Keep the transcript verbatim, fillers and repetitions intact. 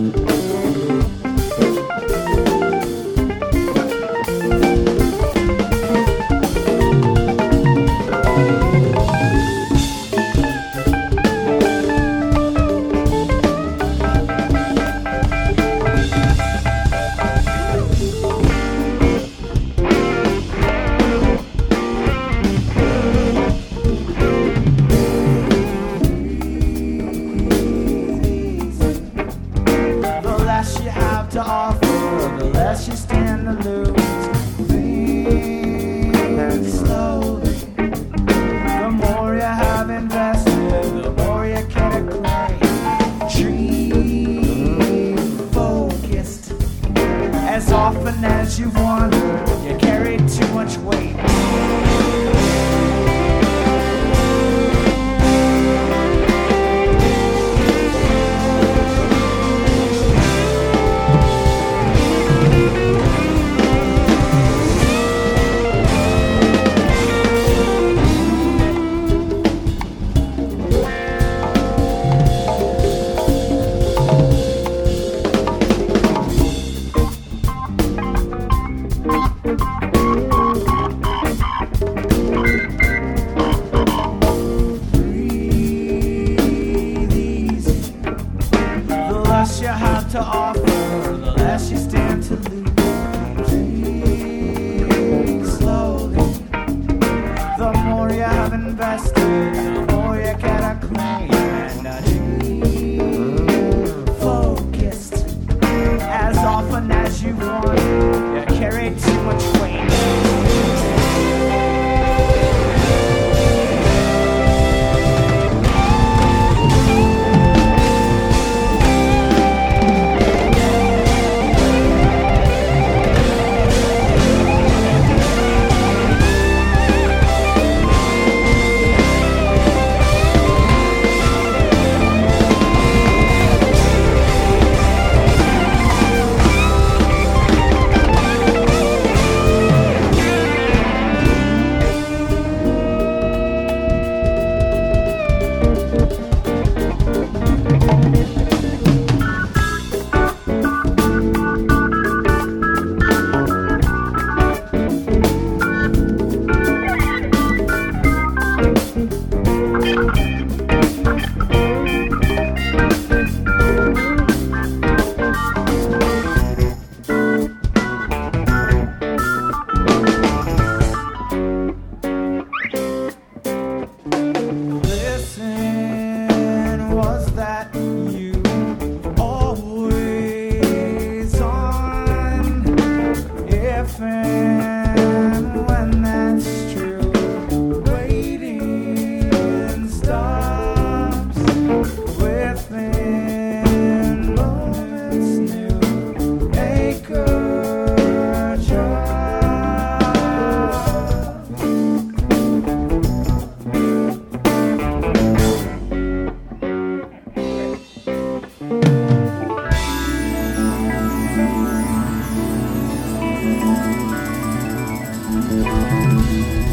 To offer, the less you stand to lose. Think slowly. The more you have invested, the more you can accrue. Dream focused. As often as you've wandered, you carried too much weight. You have to offer, the less you stand to lose. Think slowly. The more you have invested, the more you can accrue. And uh, dream focused. As often as you want, you carry too much weight. Thank you.